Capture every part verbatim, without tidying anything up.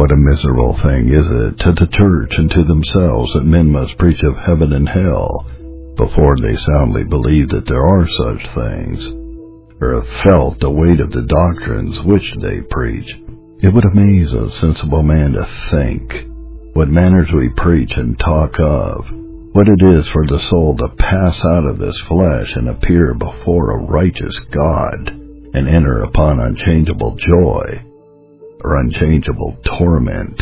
what a miserable thing is it to the church and to themselves that men must preach of heaven and hell before they soundly believe that there are such things, or have felt the weight of the doctrines which they preach. It would amaze a sensible man to think what manners we preach and talk of, what it is for the soul to pass out of this flesh and appear before a righteous God and enter upon unchangeable joy or unchangeable torment.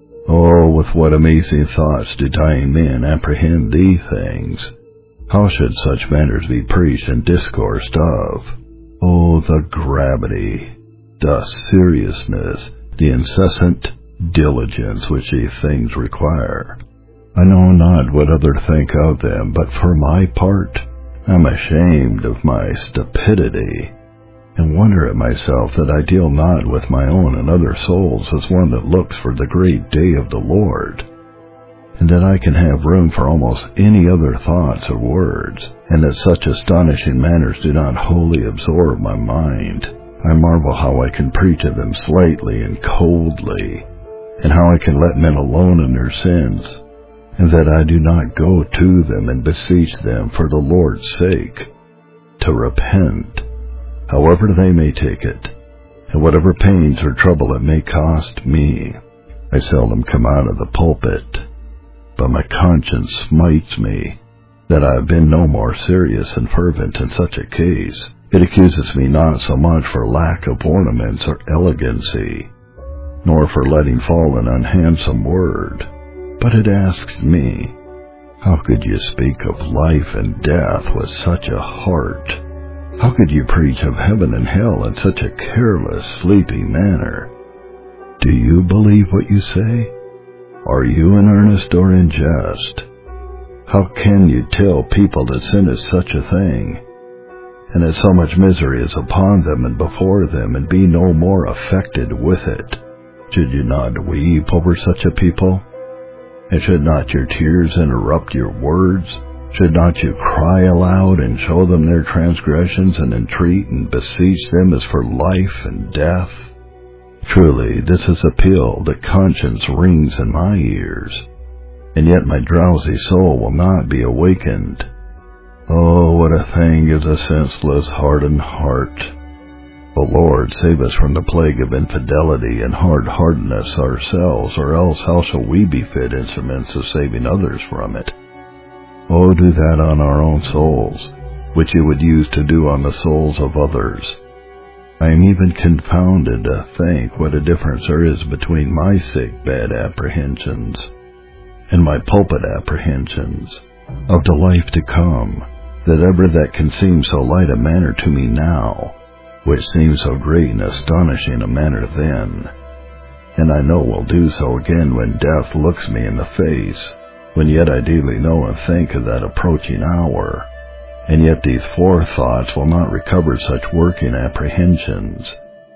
Oh, with what amazing thoughts do dying men apprehend these things! How should such matters be preached and discoursed of? Oh, the gravity, the seriousness, the incessant diligence which these things require. I know not what others think of them, but for my part, I am ashamed of my stupidity, and wonder at myself that I deal not with my own and other souls as one that looks for the great day of the Lord, and that I can have room for almost any other thoughts or words, and that such astonishing matters do not wholly absorb my mind. I marvel how I can preach of them slightly and coldly, and how I can let men alone in their sins, and that I do not go to them and beseech them for the Lord's sake to repent, however they may take it, and whatever pains or trouble it may cost me. I seldom come out of the pulpit, but my conscience smites me that I have been no more serious and fervent in such a case. It accuses me not so much for lack of ornaments or elegancy, nor for letting fall an unhandsome word, but it asks me, how could you speak of life and death with such a heart? How could you preach of heaven and hell in such a careless, sleepy manner? Do you believe what you say? Are you in earnest or in jest? How can you tell people that sin is such a thing, and that so much misery is upon them and before them, and be no more affected with it? Should you not weep over such a people? And should not your tears interrupt your words? Should not you cry aloud and show them their transgressions, and entreat and beseech them as for life and death? Truly, this is a peal that conscience rings in my ears, and yet my drowsy soul will not be awakened. Oh, what a thing is a senseless, hardened heart! O Lord, save us from the plague of infidelity and hard-heartedness ourselves, or else how shall we be fit instruments of saving others from it? Oh, do that on our own souls, which you would use to do on the souls of others. I am even confounded to think what a difference there is between my sick-bed apprehensions and my pulpit apprehensions of the life to come, that ever that can seem so light a matter to me now, which seems so great and astonishing a matter then, and I know will do so again when death looks me in the face, when yet I daily know and think of that approaching hour, and yet these forethoughts will not recover such working apprehensions.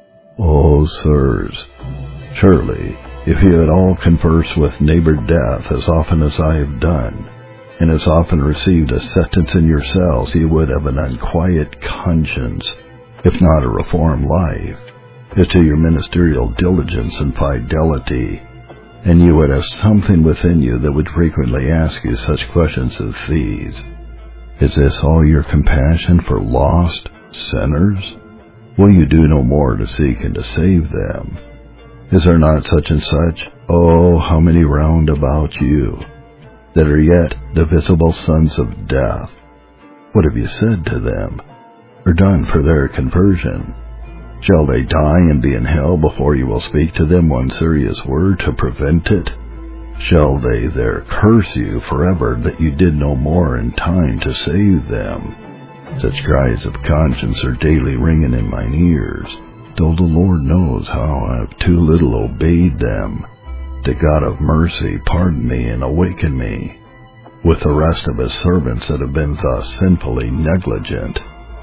Oh, sirs, surely, if you had all conversed with neighbor death as often as I have done, and as often received a sentence in yourselves, you would have an unquiet conscience, if not a reformed life, as to your ministerial diligence and fidelity, and you would have something within you that would frequently ask you such questions as these. Is this all your compassion for lost sinners? Will you do no more to seek and to save them? Is there not such and such, oh, how many round about you, that are yet the visible sons of death? What have you said to them, or done for their conversion? Shall they die and be in hell before you will speak to them one serious word to prevent it? Shall they there curse you forever that you did no more in time to save them? Such cries of conscience are daily ringing in mine ears, though the Lord knows how I have too little obeyed them. The God of mercy pardon me and awaken me, with the rest of his servants that have been thus sinfully negligent.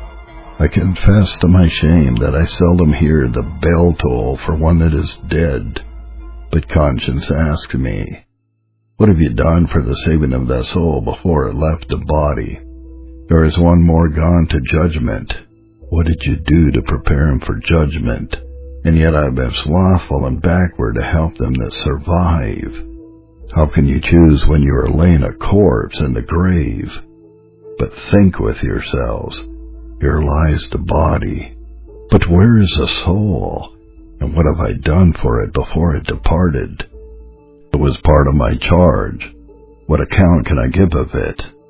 I confess to my shame that I seldom hear the bell toll for one that is dead, but conscience asks me, what have you done for the saving of that soul before it left the body? There is one more gone to judgment. What did you do to prepare him for judgment? and yet I've been slothful and backward to help them that survive. How can you choose when you are laying a corpse in the grave? But think with yourselves, here lies the body, but where is the soul? And what have I done for it before it departed? It was part of my charge. What account can I give of it?